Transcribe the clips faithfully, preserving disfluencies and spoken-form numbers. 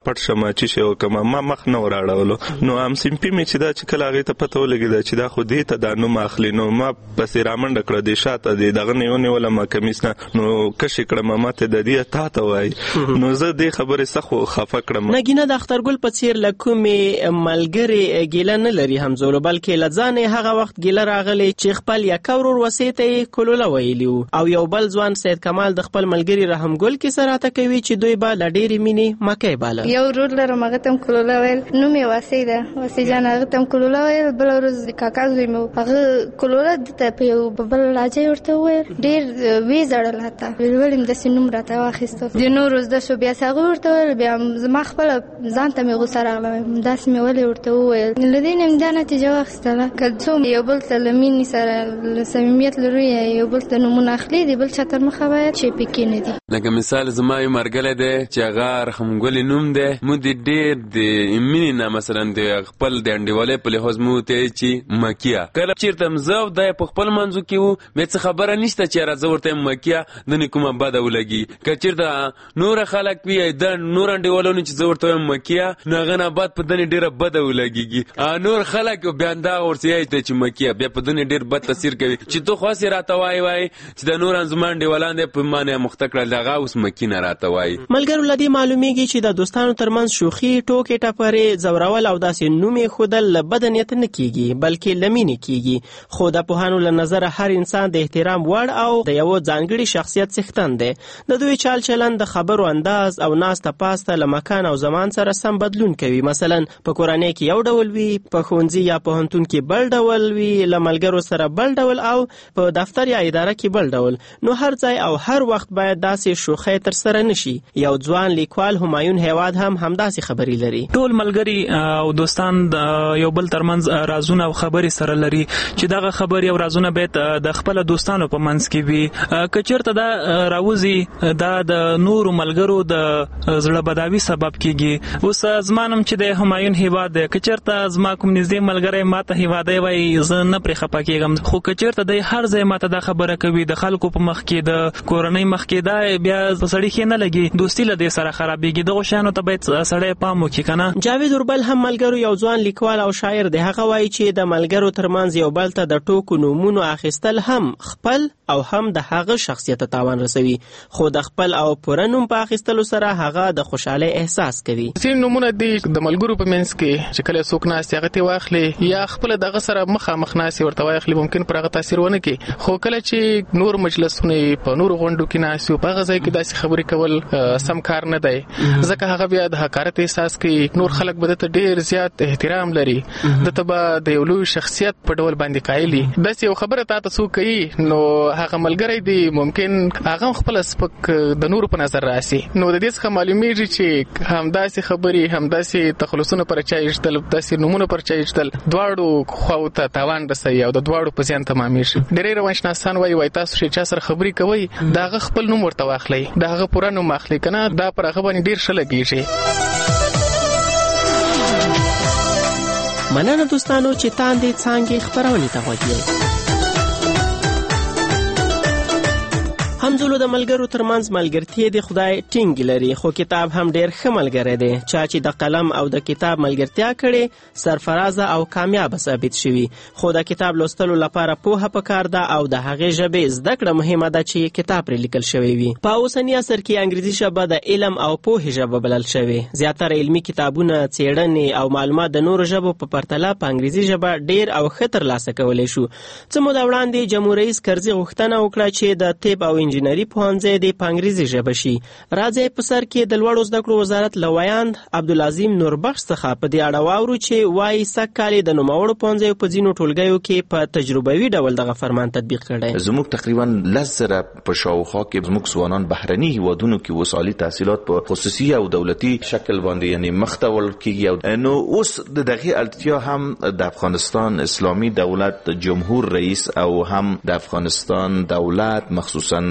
پټ شم چې شی وکم ما مخ نه وراړولو نو ام سیمپی می چې دا چې کله هغه ته پته ولګی چې دا خو دې ته دا نو ماخلی نو ما پسې رامنډ کړه د شاته دی دغه نه ونی ولا ما کمیس نه نو کښ کړه ما ته د دې تا ته وای نو زه دې خبره سخه خفه کړم. نګینه د اخترګل په څیر لکومې ملګری ګیله نه لري همزولو بلکې لځانه هغه وخت ګیله راغلی چې خپل یا کورور وسیته کولوله ویلیو او یو بل ځوان سید کمال د خپل ملګری رحمګل کې سره تا کوي چې دوی به لډېری مینی مکه بالا یو ورور لرم هغه تم کولوله ویل نو می وسیده وسی جان هغه تم کولوله ویل بل ورځ کاکا زوی مو هغه کولوله د په یو بل لاجه ورته ویل ډیر وی زړل هتا ولولم د سینوم راته واخیستو د نور ورځ د شو بیا څنګه ورته ویل بیا زما خپل ځان ته مې غوسه راغله داس مې ولې ورته ویل لدین امدا نتیجه واخیستله کله یو بل تلمین سره صمیمیت لري یو بل ته نمونه اخلي دی بل چتر مخاوي چې پکې نه دي لکه مثال زما یو مرګله ده چې هغه رحمګل نوم ده مو د ډیر د مینه مثلا د خپل د انډیواله په لحاظ مو ته چې مکیه کله چیرته مزو د خپل منځو کې وو مې څه خبره نشته چې راځه ورته مکیه د کومه بده ولګي که چیرته نور خلک وي د نور انډیوالونو چې زورته مکیه نو غنه بعد په دنه ډیره بده ولګي نور خلک بیا دا ورته چې مکیه بیا په دنه ډیر بد تاثیر کوي چې تو خاصه راته وای وای چې د نور انزمان انډیوالان په معنی مختکړه دغه اوس مکینه راته وای. ملګرو لدی معلومیږي چې د دوستانو ترمنځ شوخي ټوکې ټپرې زورول او داسې نومې خودل بدنیت نه کیږي بلکې لمینه کیږي خو د پوهانو له نظر هر انسان د احترام وړ او د یو ځانګړي شخصیت څښتن دی د دوی چال چلن د خبرو انداز او ناس ته پاسته له مکان او زمان سره سم بدلون کوي مثلا په کورنۍ کې یو ډول وي په ښوونځي یا پوهنتون کې بل ډول وي له ملګرو سره بل ډول او په دفتر یا اداره کې بل ډول نو هر ځای او هر وخت باید داسې شوخی تر سره نشي. یو ځوان لیکوال همایون هیواد هم همداسې خبرې لري. ټول ملګری او دوستان یو بل ترمنځ رازونه او خبرې سره لري چې دغه خبرې او رازونه باید د خپل دوستانو په منځ کې وي که چیرته دا راوځي دا د نورو ملګرو د زړه بداوي سبب کیږي. اوس زمانم چې د همایون هیواد که چیرته زما کوم نږدې ملګری ماته هیواد وای زه نه پرې خپه کېږم خو که چیرته د هر ځای ماته دا خبره کوي د خلکو په مخ کې د کورنۍ مخ کې دا بیا سړی کې نه لګي دوستي له دې سره خرابېږي دغه شانو ته باید سړی پام وکړي کنه. جاوید اوربل هم ملګرو یو ځوان لیکوال او شاعر دی هغه وایي چې د ملګرو ترمنځ یو بل ته د ټوکو نومونو اخیستل هم خپل او هم د هغه شخصیت تاوان رسوي خو د خپل او پوره نوم په اخیستلو سره هغه د خوشاله احساس کوي. سین نمونه دي د ملګرو په منځ کې چې کله څوک ناس هغه ته واخلي یا خپل دغه سره مخامخ ناس ورته واخلي ممکن پر هغه تاثیر ونه کوي خو کله چې نور مجلسونه په نور غونډو کې ناس په هغه ځای کې داسې خبرې کول سم کار نه دی ځکه هغه بیا د حقارت احساس کوي نور خلک به ته ډیر زیات احترام لري د تبا د یو لوی شخصیت په ډول باندې قایلی داسې یو خبره تاسو څوک کوي نو هغه ملګری دی ممکن هغه خپل سپک د نور په نظر راسي نو د دې څخه معلومیږي چې همداسې خبرې همداسې تخلصونه پر چایشتل داسې نمونه پر چایشتل دواړو خو ته تاوان رسي او د دواړو په ځان تمامېږي. ډېر روانشناسان وایي وای تاسو چې چا سره خبرې کوي دا هغه خپل نوم ورته واخلئ دا هغه پوره نوم اخلي کنه دا پر هغه باندې ډېر ښه لګېږي. مننه دوستانو چې تاندې څانګې خپرونې ته غوږ یې. همزولو د ملګرو ترمنځ ملګرتیا د خدای ټینګ لري خو کتاب هم ډیر ښه ملګری دی چا چې د قلم او د کتاب ملګرتیا کړي سرفرازه او کامیاب ثابت شوي خو د کتاب لوستلو لپاره پوهه پکار ده او د هغې ژبې زده کړه مهمه ده چې کتاب پرې لیکل شوی وي. په اوسني عصر کې انګریزي ژبه د علم او پوهې ژبه بلل شوې زیاتره علمي کتابونه څېړنې او معلومات د نورو ژبو په پرتله په انګریزي ژبه ډیر او ښه ترلاسه کولی شو. څه موده وړاندې جمهور رئیس کرزي غوښتنه وکړه چې د طب او انجینري پوهنځی د په انګریزي ژبه شي. راځئ په سر کې د لوړو زده کړو وزارت له ویاند عبدالعظیم نوربخش څخه په دې اړه واورو چې وایي سږ کال د نوموړو پوهنځیو په ځینو ټولګیو کې په تجربوي ډول دغه فرمان تطبیق کړی. زموږ تقریبا لس زره په شاوخوا کې زموږ ځوانان بهرني هیوادونو کې وسالي تحصیلات په خصوصي او دولتي شکل باندې یعنی مختول کېږي نو اوس د دغه اړتیا هم د افغانستان اسلامي دولت جمهور رئیس او هم د افغانستان دولت مخصوصا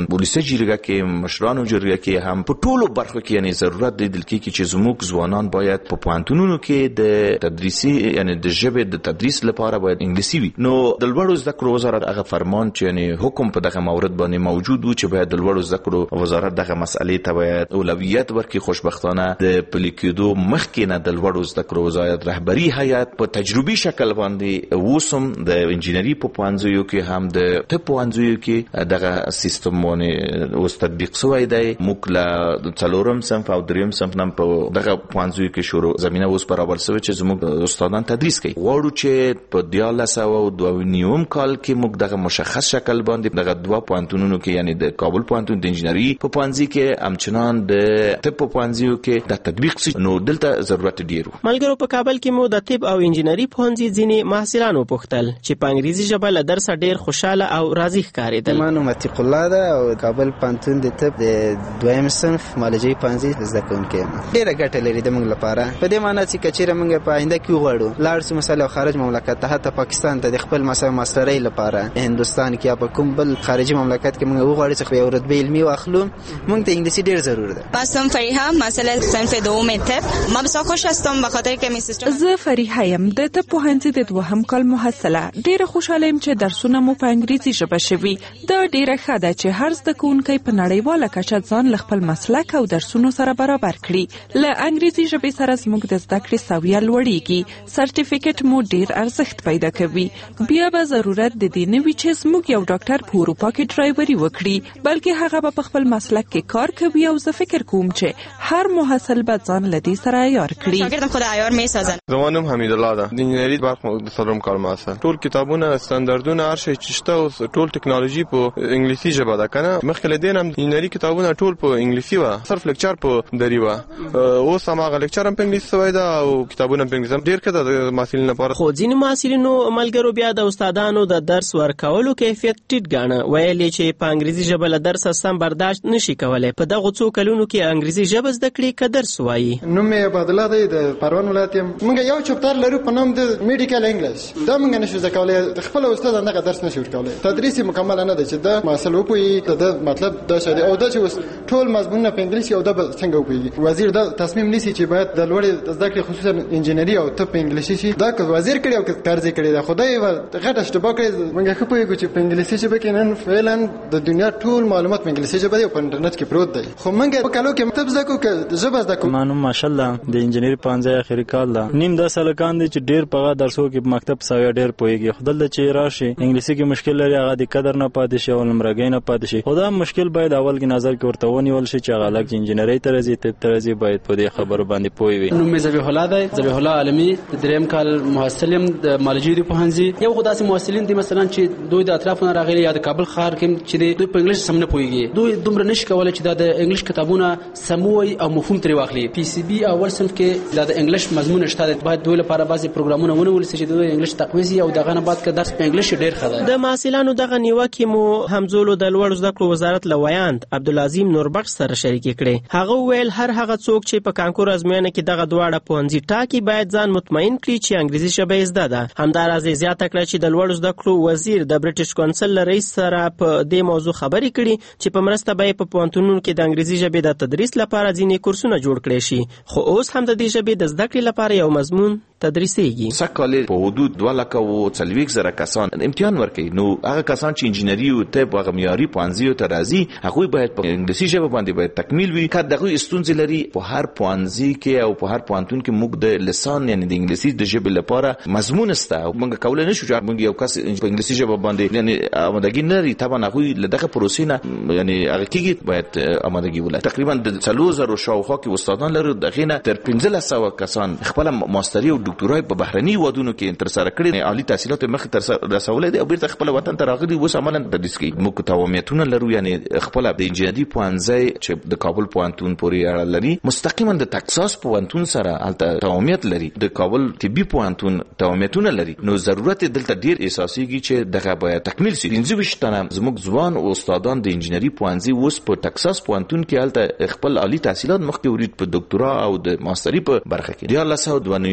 ولسی جرګه کې مشرانو جرګه کې هم په ټولو برخو کې یعنی ضرورت دی دل کې چې زموږ ځوانان باید په پوهنتونونو کې د تدریسي یعنی د ژبې د تدریس لپاره باید انګلیسي وي. نو د لوړو زده کړو وزارت هغه فرمان چې یعنی حکم په دغه مورد باندې موجود و چې باید د لوړو زده کړو وزارت دغه مسئلې ته باید اولویت ورکړي. خوشبختانه د پلي کېدو مخکې نه د لوړو زده کړو وزارت رهبري هیئت په تجربي شکل باندې وسم د انجینري په پوهنځیو کې هم د طب پوهنځیو کې دغه سیستم باندې اوس تطبیق شوی دی. موږ له څلورم صنف او دریم صنف نن په دغه پوهنځیو کې شروع زمينه اوس برابر شوی چې زموږ استادان تدریس کوي. غواړو چې په دیارلس او دوه نیم کال کې موږ دغه مشخص شکل باندې دغه دوه پوهنتونونو کې یعنی د کابل پوهنتون د انجینري په پوهنځي کې همچنان د طب په پوهنځیو کې د تطبیق شي. نو دلته ضرورت ډیر و. ملګرو په کابل کې مو د طب او انجینري پوهنځي ځینې محصلانو پوښتل چې په انګریزي ژبه له درسه ډیر خوشاله او راضي ښکارېدل. ما نوم عتیق الله ده او کابل پوهنتون د طب د دویم صنف مالجي پوهنځي زده کوونکی یم. ډیره ګټه لري د موږ لپاره په دې معنی چې کچېره موږ په آینده کې وغواړو لاړ شو مثلا خارج مملکت ته حتی پاکستان ته د خپل مثلا ماسترۍ لپاره هندستان کې یا په کوم بل خارجي مملکت کې موږ وغواړو چې یو رتبه علمي واخلو موږ ته انګلیسي ډیر ضرور ده. اسم فریحه مثلا صنف دوم طب ما بسیار خوش هستم به خاطر که می سیستم زه فریحه یم د طب پوهنځي د دوهم کال محصله. ډیره خوشاله یم چې درسونه مو په انګریزي ژبه شوي. دا ډیره ښه ده چې هر زده کوونکی په نړیواله کچه ځان له خپل مسلک او درسونو سره برابر کړي. له انګریزي ژبې سره زموږ د زده کړې سویه لوړیږي. سرټیفیکټ مو ډیر ارزښت پیدا کوي. بیا به ضرورت د دې نه وي چې زموږ یو ډاکټر په اروپا کې ډرایوري وکړي بلکې هغه به په خپل مسلک کې کار کوي. او زه فکر کوم چې هر محصل به ځان له دې سره عیار کړي. شاګردان خود عیار میسازن. زما نوم حمید الله ده. د انجینري برخه د څلورم کال محصل. ټول کتابونه استانداردونه هر شی چې شته او ټول ټکنالوژي په انګلیسي ژبه ده کنه. مخکې له دې هم انجینري کتابونه ټول په انګلیسي و. صرف لیکچر په دری و. اوس هم هغه لیکچر هم په انګلیسي شوی ده او کتابونه په انګلیسي ډیر کده د محصلینو لپاره. خو ځینې محصلینو ملګرو بیا د استادانو د درس ورکولو کیفیت ټیټ ګاڼه. ویلي چې په انګریزي ژبه له درس سم برداشت نشي کولای. په دغه څو کلونو کې انګریزي ژبه زده کړې که درس وایي. نوم یې عبدالله دی د پروان ولایت یم. موږ یو چپټر لرو په نوم د میډیکل انګلیش. دا موږ نشو زده کولای. خپل استاد هغه درس نشي ورکولای. تدریس مکمل نه دی چې دا محصل وپوي د مطلب دا شری او دا چې ټول مضمون په انګلیسي او دا څنګه وپوي. وزیر دا تصمیم نیسي چې باید د لوړ زده کړې خصوصا انجینري او طب په انګلیسي شي. دا که وزیر کړي او که قرض کړي دا خدای و غټه اشتباه کړي. موږ خو پوهیږو چې په انګلیسي ژبه کې نن فعلا د دنیا ټول معلومات په انګلیسي ژبه دی او په انټرنیټ کې پروت دی. خو موږ په کالو کې مطلب زده کوو که ژبه زده کوو. مانو ماشاءالله د انجینري پانځه اخري کال دا نیم د سلکان دي چې ډیر په درسو کې مکتب ساوی ډیر پويږي. خدل چې راشي انګلیسي کې مشکل لري هغه د قدر نه پاتې شي او لمرګې نه پاتې شي. خدا مشکل باید اول کې نظر کې ورته ونیول شي چې هغه لکه انجینري ترځي طب ترځي باید په دې خبرو باندې پوي وي. نو مې ذبیح الله دی ذبیح الله عالمي د دریم کال محصلم د مالجي پوهنځي. یو خداسي محصلین دي مثلا چې دوی د اطرافونو راغلي یا د کابل ښار کې چې دوی په انګلیسي سم نه پويږي. دوی دومره نشي کولای چې د انګلیش کتابونه سموي او مفهوم ترې واخلي. پی سی بي اول صنف کې د انګلیش مضمون شته باید دوی لپاره بعضي پروګرامونه ونیول شي چې دوی انګلیش تقویزي او دغه نه بعد که درس په انګلیش ډیر ښه ده. د محصلانو دغه نیوکه مو همزولو د لوړ زده کړو وزارت لویاند عبدالعظیم نوربخش سره شریک کړي. هغه ویل هر هغه څوک چې په کانکور ازموینه کې دغه دواړه پوهنځي ټاکي باید ځان مطمئن کړي چې انګریزي ژبه زده ده. همداراز زیاته کړه چې د لوړ زده کړو وزیر د برټش کونسل رئیس سره په دې موضوع خبرې کړي چې په مرسته به په پوهنتونونو کې د انګریزي ژبې د تدریس لپاره ځینې کورسونه جوړ کړي شي. خو اوس هم د دې ژبې د زده کړې لپاره یو مضمون تدریسيږي. سکهاله په حدود دوه لکه او څلوېښت زره کسان امتحان ورکوي. نو هغه کسان چې انجینري او طب او معیاري پوهنځیو ته راځي هغه باید په انګلیسي ژبه باندې باید تکمیل وي. که دغه استونزې لري په هر پوهنځي کې او په هر پوهنتون کې موږ د لسان یعنی د انګلیسي د ژبې لپاره مضمون سته. موږ کولای نشو چې موږ یو کس په انګلیسي ژبه باندې یعنی آمادګي نه لري. طبعا هغه لدغه پروسې نه یعنی هغه کېږي باید آمادګي ولري. تقریبا د څلور زره شاوخوا کې استادان لري. دغه نه تر پنځه سوه کسان خپل ماستري او ډاکټورای په بهرني ودونو کې تر سره کړي. عالی تحصیلات مخ تر رسولې دي او بیرته خپل وطن ته راغلي وو عملاً تدریس کوي. موږ توامتونه لرو یعنی خپل د انجینري پوهنځي چې د کابل پوهنتون پورې اړه لري مستقیما د تکساس پوهنتون سره الته توامت لري. د کابل طبي پوهنتون توامتونه لري. نو ضرورت دلته ډیر اساسيږي چې دغه باید تکمیل شي. پنځه ویشت تنه زموږ ځوان او استادان د انجینري پوهنځي اوس په تکساس پوهنتون کې الته خپل عالی تحصیلات مخکې ورید په ډاکټورا او د ماستري په برخه کې. د الله سعود و نیوم کال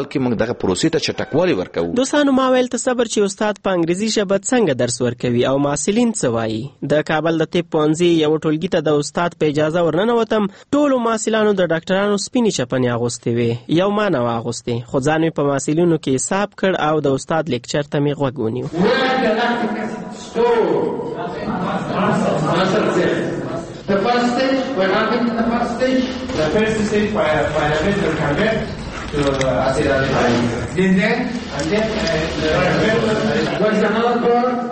کې موږ دغه پروسې ته چټکوالي ورکوو. دوستانو ما ویل ته صبر چې استاد په انګریزي ژبه څنګه درس ورکوي او محصلین څه وایي. د کابل د طب پوهنځي یو ټولګي ته د استاد په اجازه ورننوتم. ټولو محصلانو د ډاکټرانو سپینې چپنې اغوستې وې، یو ما نه واغوستې، خو ځان مې په محصلینو کې حساب کړ او د استاد لیکچر ته مې غوږ ونیو. The first stage, we're not into the first stage. The first stage, by by the way, will convert to acid aldehyde. Then then, and then uh, what's another part?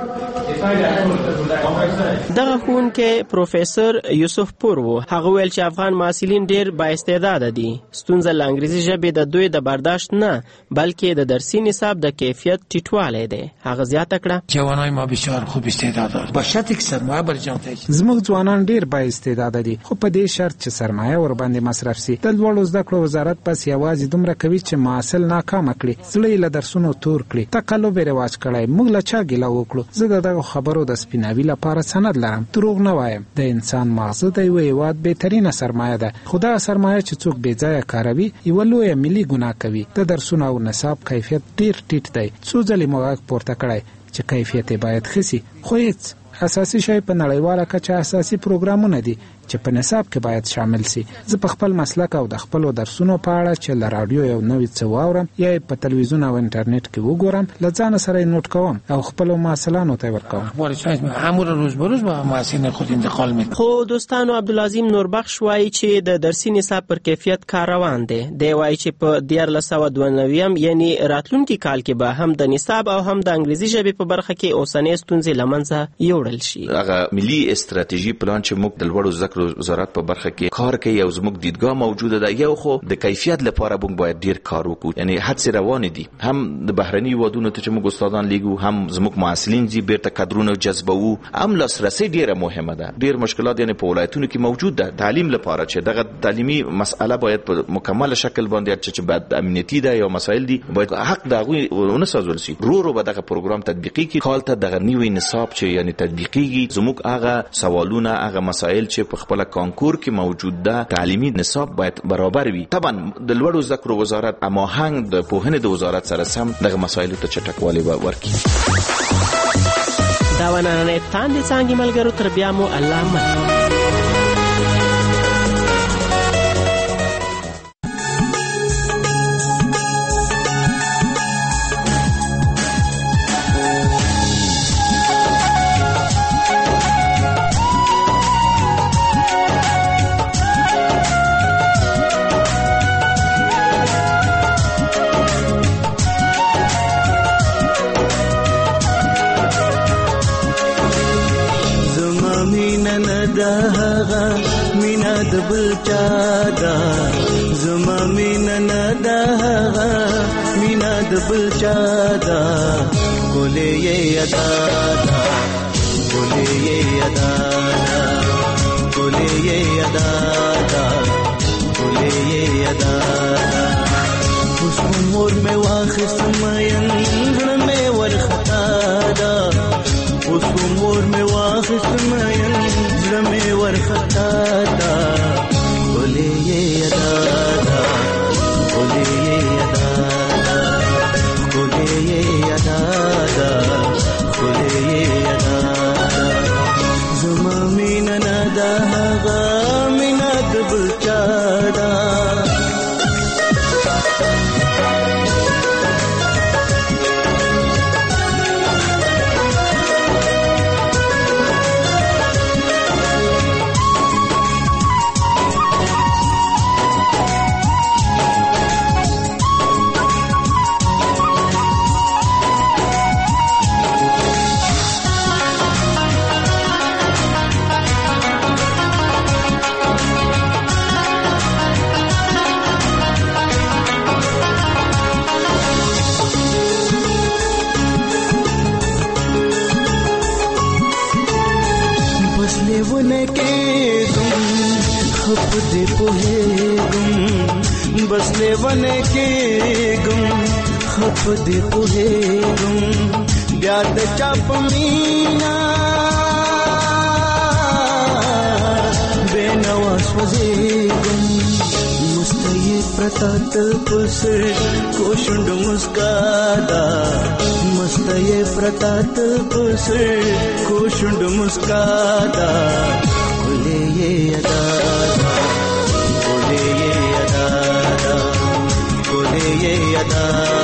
دغه ښوونکی پروفیسور یوسف پور و. هغه ویل چې افغان محصلین ډیر با استعداده دي. ستونزه له انګریزي ژبې د دوی د برداشت نه بلکې د درسي نصاب د کیفیت ټیټوالی دی. هغه زیاته کړه جوانای ما بسیار خوب استعداده به شرطی که سرمایه بر جان تاج زموږ ځوانان ډیر با استعداده دي، خو په دې شرط چې سرمایه ور باندې مصرف سي. د لوړو زده کړو وزارت پس یوازې دومره کوي چې محصل ناکام کړي، زړه له درسونو تور کړي. تقلب رواج کړي. موږ له چا ګیله وکړو؟ زه د دغه خبرو د سپیناوي لپاره سند لرم. دروغ نه وایم. د انسان مغزه د یو هیواد بهترینه سرمایه ده، خو دا سرمایه چې څوک بې ځایه کاروي یوه لویه ملي ګناه کوي. د درسونو او نصاب کیفیت ډیر ټیټ دی. څو ځلې مو غږ پورته کړی چې کیفیت یې باید ښه سي، خو هیڅ. اساسي شی په نړیواله کچه اساسي پروګرامونه دي چې په نصاب کې باید شامل سي. زه په خپل مسلک او د خپلو درسونو په اړه چې له راډیو یو نوی څه واورم یا په تلویزیون او انټرنیټ کې وګورم له ځانه سره یې نوټ کوم او خپلو محصلانو ته یې ورکوم. همون روز به روز به محصلین خود انتقال میدم. خو دوستانو عبدالعظیم نوربخش وایي چې د درسي نصاب پر کیفیت کار روان دی. دی وایي چې په دیارلس سوه دوه نویم یعنی راتلونکي کال کې به هم د نصاب او هم د انګریزي ژبې په برخه کې اوسنۍ ستونزې له منځه یوړل شي. هغه ملي استراتیژي پلان چې موږ د لوړو زده کړو وزارت په برخه کې کار کوي او زموږ دیدګاه موجوده ده. یو خو د کیفیت لپاره موږ باید ډیر کار وکړو، یعنی هڅې روانې دي. هم د بهرني وادونو ته چې موږ استادان لیږو، هم زموږ محصلین چې بیرته کادرونه جذبوو، هم لاسرسي ډیره مهمه ده. ډیر مشکلات یعنی په ولایتونو کې موجود ده. تعلیم لپاره چې دغه تعلیمي مسأله باید په مکمل شکل باندې چې باید امنیتي ده یا مسائل دي باید حق دغه ونسازول شي. رو رو به دغه پروګرام تطبیقي کی کال ته دغه نیوی نصاب چې یعنی تطبیقي زموږ هغه سوالونه هغه مسائل چې په خپل کانکور کې موجود ده تعلیمي نصاب باید برابر وي. طبعا د لوړو زده کړو وزارت هماهنګ د پوهنې د وزارت سره سم دغه مسایلو ته چټکوالی ورکړي. دا ونننې تاندې څانګې ملګرو تر بیا مو الله مل. بل چادا زما مینا ندا مینا د بل چادا ګولې یې ادا ګولې یې ادا ګولې یې ادا ګولې یې ادا اوس مور مې واخست مېن مې ورختا دا اوس مور مې واخست مېن مې ورختا دا ګولې یې ادا ګولې یې ادا ګولې یې ادا ګولې یې ادا زما مینا ندا هغه مینا د بل چادا बस लेवन के गुम खप दे पुहे गुम ब्याद चाप मीना बेनवास वजे गुम मुस्तये प्रतात पुसर कोशुंड मुस्कादा मस्तये प्रतात पुसर कोशुंड मुस्कादा बोले ये अदादा बोले ये अदादा बोले ये अदादा